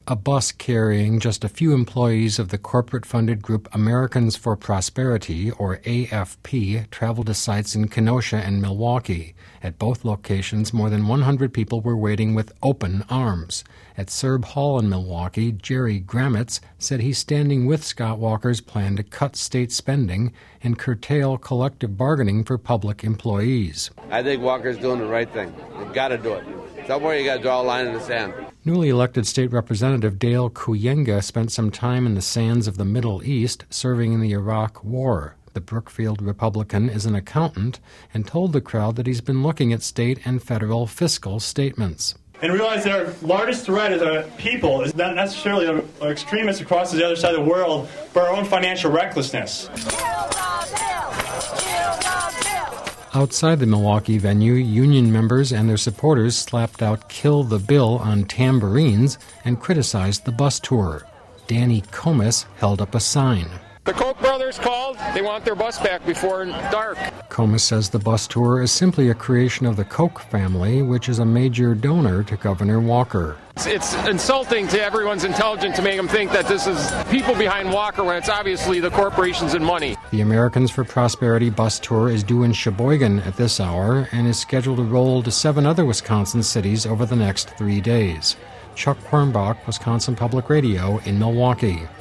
a bus carrying just a few employees of the corporate-funded group Americans for Prosperity, or AFP, traveled to sites in Kenosha and Milwaukee. At both locations, more than 100 people were waiting with open arms. At Serb Hall in Milwaukee, Jerry Gramitz said he's standing with Scott Walker's plan to cut state spending and curtail collective bargaining for public employees. I think Walker's doing the right thing. You've got to do it. Somewhere you got to draw a line in the sand. Newly elected State Representative Dale Kuyenga spent some time in the sands of the Middle East serving in the Iraq War. The Brookfield Republican is an accountant and told the crowd that he's been looking at state and federal fiscal statements. And realize that our largest threat as a people is not necessarily our extremists across the other side of the world, but our own financial recklessness. Outside the Milwaukee venue, union members and their supporters slapped out "Kill the Bill" on tambourines and criticized the bus tour. Danny Comis held up a sign. The Koch brothers called. They want their bus back before dark. Comis says the bus tour is simply a creation of the Koch family, which is a major donor to Governor Walker. It's insulting to everyone's intelligence to make them think that this is people behind Walker when it's obviously the corporations and money. The Americans for Prosperity bus tour is due in Sheboygan at this hour and is scheduled to roll to 7 other Wisconsin cities over the next 3 days. Chuck Hornbach, Wisconsin Public Radio in Milwaukee.